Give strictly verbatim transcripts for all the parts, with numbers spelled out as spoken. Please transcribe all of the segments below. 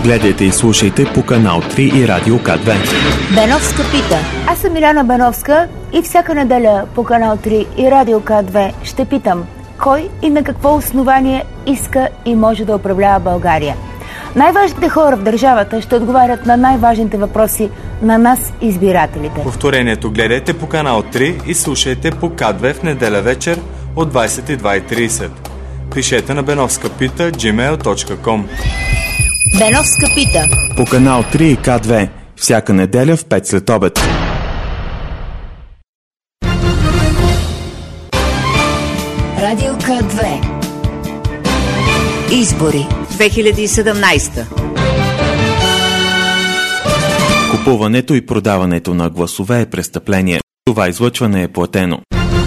Гледайте и слушайте по канал три и Радио К две. Беновска пита. Аз съм Миляна Беновска и всяка неделя по канал три и Радио К две ще питам кой и на какво основание иска и може да управлява България. Най-важните хора в държавата ще отговарят на най-важните въпроси на нас, избирателите. Повторението гледайте по канал три и слушайте по К две в неделя вечер от двадесет и две и тридесет. Пишете на беновска пита джимейл точка ком. Беновска пита. По канал три и К две. Всяка неделя в пет след обед. Радио К две. Избори две хиляди и седемнадесета. Купуването и продаването на гласове е престъпление. Това излъчване е платено.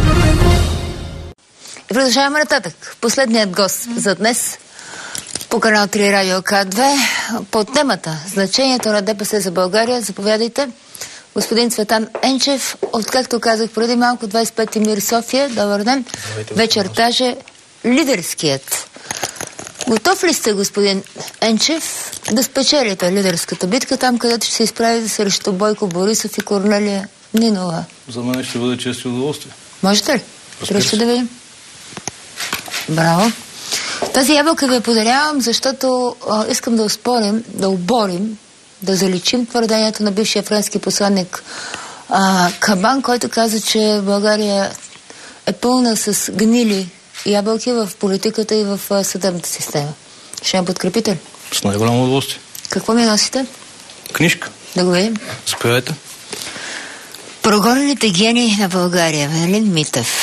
И продължаваме нататък. Последният гост за днес по канал три Радио К две по темата значението на ДПС за България. Заповядайте, господин Цветан Енчев, от, както казах преди малко, двадесет и пети МИР София. Добър ден. Вечертаж е лидерският. Готов ли сте, господин Енчев, да спечелите лидерската битка там, където ще се изправите срещу Бойко Борисов и Корнелия Нинова? За мен ще бъде чест и удоволствие. Можете ли? Ще да видим. Браво. Тази ябълка ви я подарявам, защото а, искам да успорим, да оборим, да заличим твърдението на бившия френски посланник а, Кабан, който каза, че България е пълна с гнили ябълки в политиката и в а, съдебната система. Ще ме подкрепите ли? С най-голямо удоволствие. Какво ми носите? Книжка. Да го видим. Заповядайте. Прогонените гении на България. Велин Митев.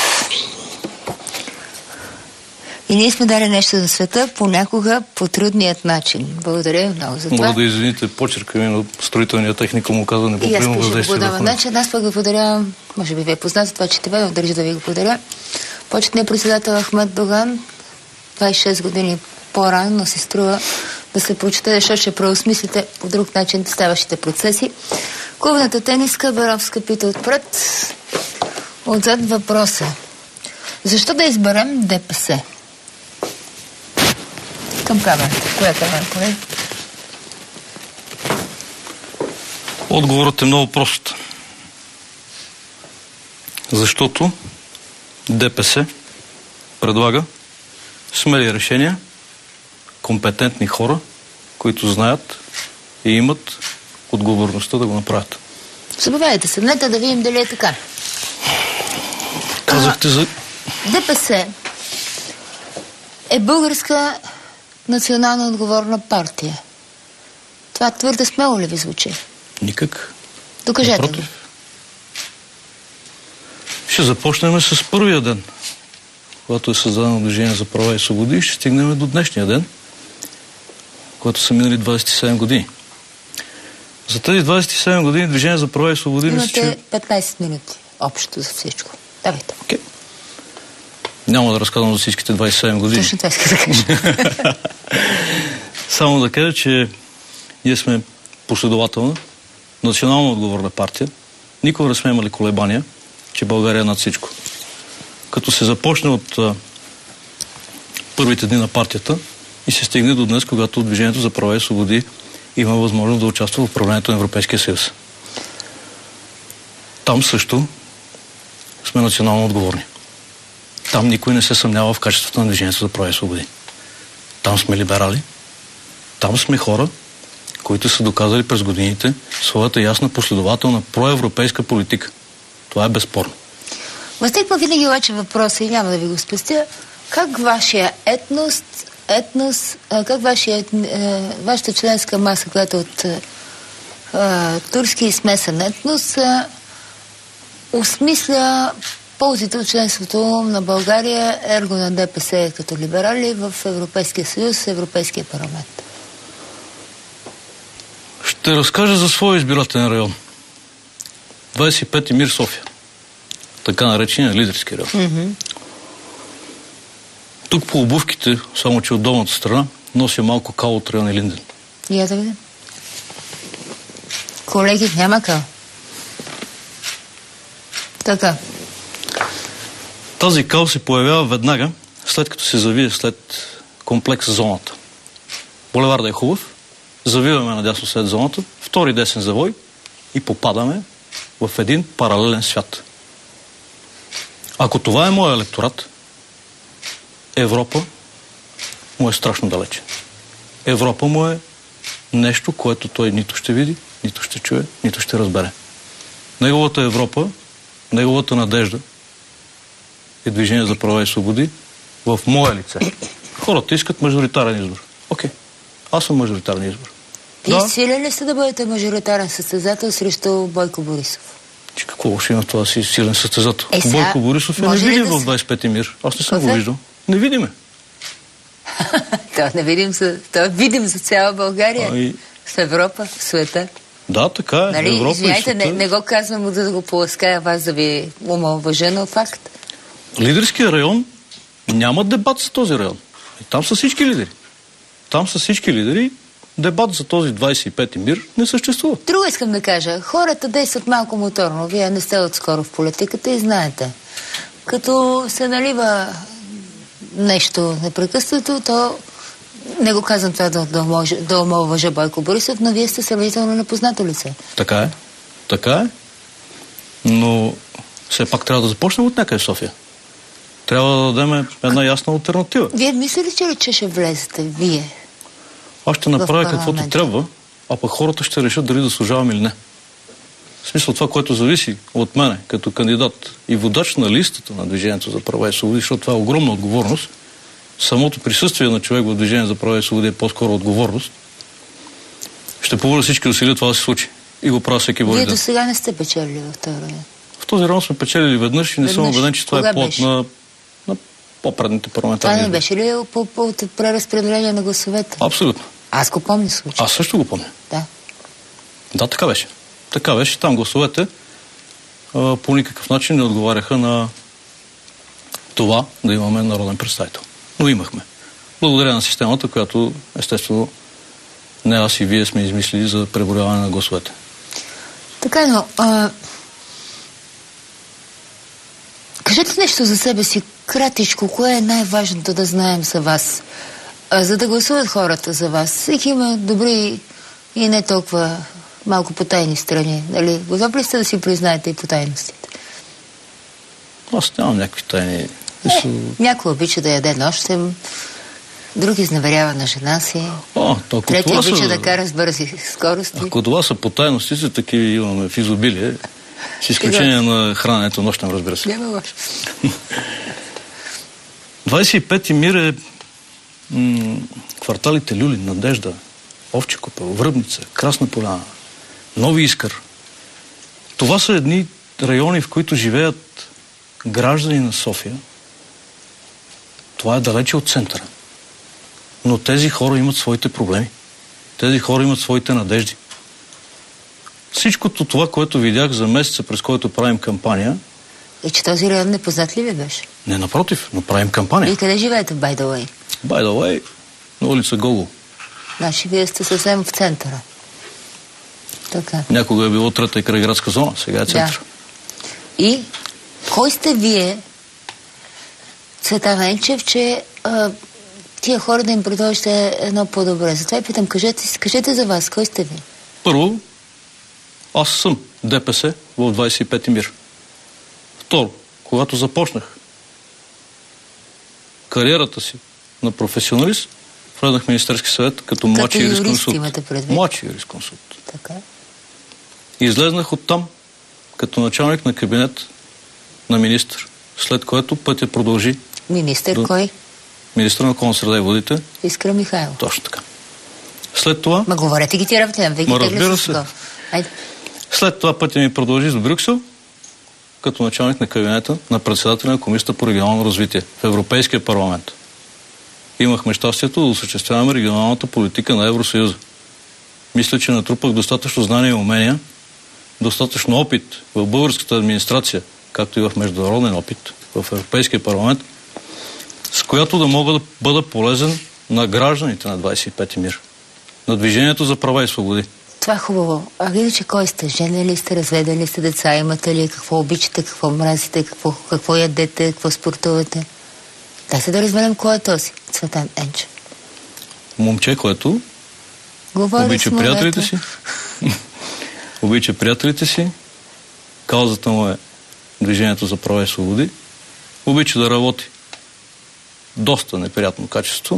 И ние сме дали нещо за света, понякога по трудният начин. Благодаря много за това. Мога да извините почерка ми, но строителния техника му каза непоправимо въздействие. И аз пиша значи, аз пък ви подарявам, може би ви е познат това, че тебе, държа да ви го подаря. Почетният председател Ахмед Доган, двадесет и шест години по-рано, но се струва да се прочете, защото ще преосмислите по друг начин ставащите процеси. Клубната тениска, Беновска пита отпред. Отзад въпроса. Защо да изберем ДПС? Към камерата. Коя камера, колеги? Отговорът е много прост. Защото ДПС предлага смели решения, компетентни хора, които знаят и имат отговорността да го направят. Заповядайте, седнете да видим дали е така. Казахте за... ДПС е българска национално отговорна партия. Това твърде смело ли ви звучи? Никак. Докажете Напротив. го. Ще започнем с първия ден, когато е създадено Движение за права и свободи, и ще стигнем до днешния ден, когато са минали двадесет и седем години. За тези двадесет и седем години Движение за права и свободи... Имате мисля, че... петнадесет минути общо за всичко. Давайте. Okay. Няма да разказвам за всичките двадесет и седем години. Точно това иска да кажа. Само да кажа, че ние сме последователна, национално отговорна партия. Никога не сме имали колебания, че България е над всичко. Като се започне от а, първите дни на партията и се стигне до днес, когато Движението за права и свободи има възможност да участва в управлението на Европейския съюз. Там също сме национално отговорни. Там никой не се съмнява в качеството на Движението за права и свободи. Там сме либерали. Там сме хора, които са доказали през годините своята ясна последователна проевропейска политика. Това е безспорно. Възниква винаги обаче въпроса и няма да ви го спестя. Как вашия етнос, етнос, а, как вашия, е, вашата членска маса, която от е, турски и смесен етнос, е, осмисля ползите от членството на България, ерго на ДПС като либерали в Европейския съюз, Европейския парламент? Ще разкажа за своя избирателен район. двадесет и пети МИР София. Така наречения лидерски район. Mm-hmm. Тук по обувките, само че от долната страна, нося малко кал от район Илинден. И я да видим. Колеги, няма кал. Така. Тази кал се появява веднага, след като се завие след комплекс зоната. Булеварда е хубав, завиваме надясно след зоната, втори десен завой и попадаме в един паралелен свят. Ако това е моят електорат, Европа му е страшно далече. Европа му е нещо, което той нито ще види, нито ще чуе, нито ще разбере. Неговата Европа, неговата надежда е Движение за права и свободи в мое лице. Хората искат мажоритарен избор. Окей, аз съм мажоритарен избор. Вие да. Силен ли сте да бъдете мажоритарен състезател срещу Бойко Борисов? Че какво лошо има това си силен състезател? Е, сега, Бойко Борисов е невидим да в двайсет и пети мир. Аз не съм го виждал. Невидим е. Това не видим за, това видим за цяла България. А, и... В Европа, в света. Да, така е. Нали, Европа извиняйте, и света. Не, не го казвам да го полаская вас, да ви омалважа, факт. Лидерския район няма дебат за този район. И там са всички лидери. Там са всички лидери. Дебат за този двайсет и пети мир не съществува. Друго искам да кажа. Хората действат малко моторно. Вие не сте отскоро в политиката и знаете. Като се налива нещо непрекъснато, то не го казвам това да, да, може, да омалважа Бойко Борисов, но вие сте сравнително непознато лице. Така е. Така е. Но все пак трябва да започнем от някъде в София. Трябва да дадем една ясна алтернатива. Вие мислите ли, че ще влезете? Вие? Аз ще направя каквото трябва, а пък хората ще решат дали да служавам или не. В смисъл това, което зависи от мене, като кандидат и водач на листата на Движението за права и свободи, защото това е огромна отговорност. Самото присъствие на човек в Движение за права и свободи е по-скоро отговорност. Ще позволя всички усилия това да се случи. И го правя всеки божи ден. Вие до сега не сте печелили в този район? В този район сме печелили веднъж и не веднъж. Съм убеден, че това Кога е плод на, на по-предните парламентарни. Това не беше ли по, по, по преразпределение на гласовете? Абсолютно. Аз го помня случай. Аз също го помня. Да. Да, така беше. Така беше. Там гласовете а, по никакъв начин не отговаряха на това да имаме народен представител. Но имахме. Благодаря на системата, която естествено не аз и вие сме измислили за преброяване на гласовете. Така, но а... кажете нещо за себе си, кратичко, кое е най-важното да знаем за вас, а, за да гласуват хората за вас. Всеки има добри и не толкова малко потайни страни. Нали? Готов ли сте да си признаете и потайностите? Аз нямам някакви тайни. Е, някой обича да яде нощем, друг изневерява на жена си, О, трети обича са... да кара с бързи скорости. Ако това са потайности, са такива имаме в изобилие, с изключение на храненето нощем, разбира се. Няма лошо. двайсет и пети мир е м- кварталите Люлин, Надежда, Овче купел, Връбница, Красна поляна, Нови Искър. Това са едни райони, в които живеят граждани на София. Това е далече от центъра. Но тези хора имат своите проблеми. Тези хора имат своите надежди. Всичкото това, което видях за месеца, през който правим кампания... И че този район непознат ли ви беше? Не, напротив, но правим кампания. И къде живеете, by the way? By the way, на улица Гогол. Значи вие сте съвсем в центъра. Така. Някога е било трета и крайградска зона, сега е център. Да. И кой сте вие, Цветан Енчев, че а, тия хора да им предложите едно по-добре? Затова и питам, кажете, кажете за вас, кой сте ви? Първо, аз съм ДПС в двайсет и пети мир. Второ, когато започнах кариерата си на професионалист, влезнах в Министерски съвет като младши юрисконсулт. Младши юрисконсулт. Така. И излезнах оттам като началник на кабинет на министър, след което пътя продължи. Министър до... кой? Министър на околна среда и водите. Искра Михайлов. Точно така. След това... Ма говорете ги ти работи, вие ги разбира се. Айде. След това пътя ми продължи до Брюксел, като началник на кабинета на председателя на Комисията по регионално развитие в Европейския парламент. Имахме щастието да осъществяваме регионалната политика на Евросъюза. Мисля, че натрупах достатъчно знания и умения, достатъчно опит в българската администрация, както и в международен опит в Европейския парламент, с която да мога да бъда полезен на гражданите на двайсет и пети мир, на Движението за права и свободи. Това е хубаво. А иначе кой сте? Женени ли сте, разведени ли сте, деца имате ли, какво обичате, какво мразите, какво, какво ядете, какво спортувате? Дай се да разберем кой е този Цветан Енчев. Момче, което Говори обича приятелите си. Обича приятелите си. Каузата му е Движението за права и свободи. Обича да работи. Доста неприятно качество.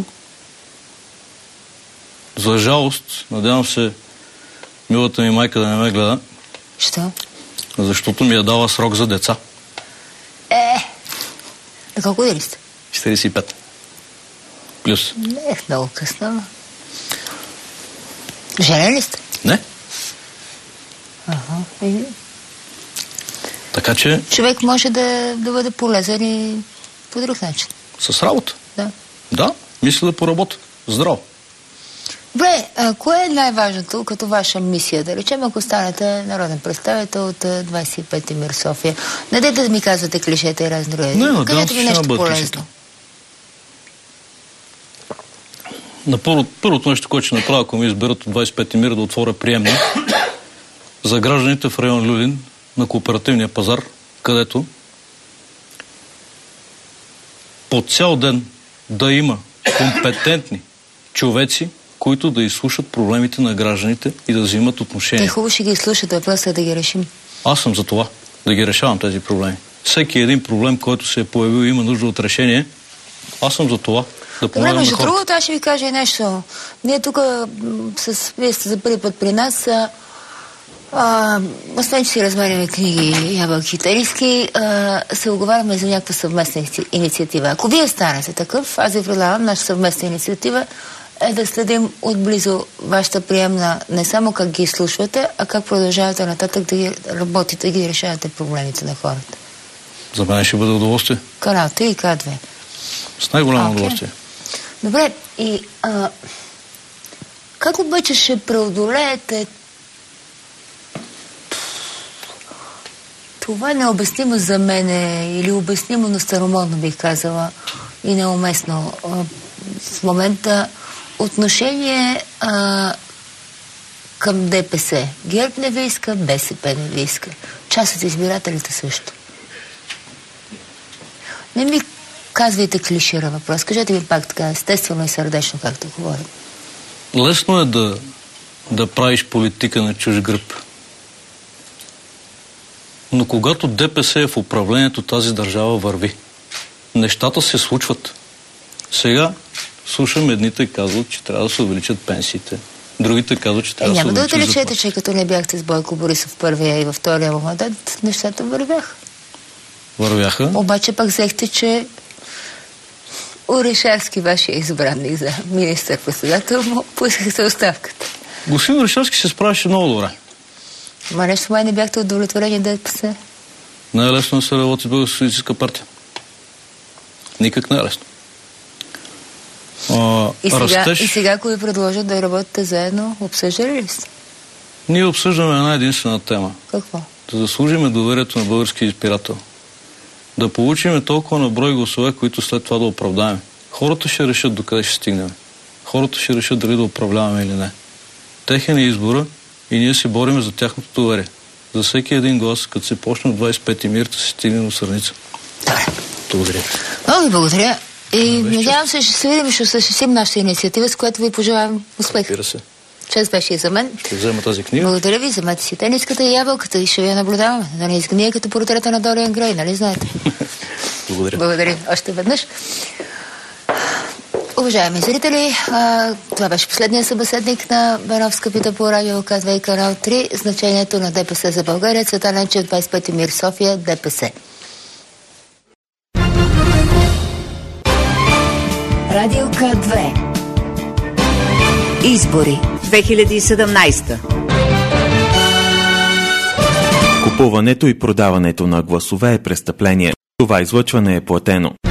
За жалост, надявам се милата ми майка да не ме гледа. Що? Защото ми я дала срок за деца. Е, на колко години сте? четирийсет и пет. Плюс. Не е много късно. Женен ли сте? Не. Ага. И... Така че... Човек може да, да бъде полезен и по друг начин. С работа. Да. Да, мисля да поработя. Здраво. Добре, а кое е най-важното като ваша мисия? Да речем, ако станете народен представител от двайсет и пети МИР София. Не дайте да ми казвате клишета и разни други. Не, Кажете ми нещо полезно. На първо, първото нещо, което ще направя, ако ми изберат от двайсет и пети МИР, да отворя приемник за гражданите в район Люлин на кооперативния пазар, където по цял ден да има компетентни човеци, които да изслушат проблемите на гражданите и да взимат отношение. Те хубаво ще ги изслушат, въпросът е да ги решим. Аз съм за това, да ги решавам тези проблеми. Всеки един проблем, който се е появил и има нужда от решение, аз съм за това. Да Добре, между другото, аз ще ви кажа и нещо. Ние тук, с вие сте за първи път при нас, а, а, освен, че си разменяме книги, ябълки и териски, а, се оговаряме за някаква съвместна инициатива. Ако вие станете такъв, аз ви предлагам, наша съвместна инициатива е да следим отблизо вашата приемна, не само как ги изслушвате, а как продължавате нататък да ги работите, да ги решавате проблемите на хората. За мен ще бъде удоволствие. Канал три и К две. С най-голямо okay. удоволствие. Добре, и а, как обаче ще преодолеете това необяснимо за мене или обяснимо, но старомодно бих казала и неуместно а, в момента отношение а, към ДПС. ГЕРБ не ви иска, БСП не ви иска. Част от избирателите също. Не ми казвайте клишира въпрос. Кажете ми пак така, естествено и сърдечно, както говорим. Лесно е да, да правиш политика на чуж гръб. Но когато ДПС е в управлението, тази държава върви. Нещата се случват. Сега слушам, едните казват, че трябва да се увеличат пенсиите. Другите казват, че трябва е, да се увеличат. Няма да отречете, че като не бяхте с Бойко Борисов в първия и във втория мандат, нещата вървяха. Вървяха. Обаче пък взехте, че Орешарски, вашия избранник за министър-председател, му поискахте оставката. Господин Орешарски се справяше много добре. Ма нещо май не бяхте удовлетворени да ДПС? Не е лесно да се работи в Българска социалистическа партия. Никак не е лесно. А, и, сега, растеж... и сега, ако ви предложат да работите заедно, обсъждали ли сте? Ние обсъждаме една единствена тема. Какво? Да заслужиме доверието на българския избирател. Да получиме толкова на брой гласове, които след това да оправдаем. Хората ще решат докъде ще стигнем. Хората ще решат дали да управляваме или не. Техен е избора и ние се бориме за тяхното доверие. За всеки един глас, като се почне от двайсет и пети МИР, да се стигне до Сърница. Добре. Благодаря. Много ви благодаря. И надявам се, ще се видим и ще осъществим нашата инициатива, с която ви пожелавам успех. Разбира се. Чест беше и за мен. Ще взема тази книга. Благодаря ви, вземете си тениската и ябълката и ще ви я наблюдаваме. Да не изгния като портрета на Дориан Грей, нали знаете? Благодаря. Благодаря още веднъж. Уважаеми зрители, а, това беше последния събеседник на Беновска пита по радио К две и Канал три. Значението на ДПС за България. Цветан Енчев, двайсет и пети МИР София, ДПС. Радио К две. Избори две хиляди и седемнайсета. Купуването и продаването на гласове е престъпление. Това излъчване е платено.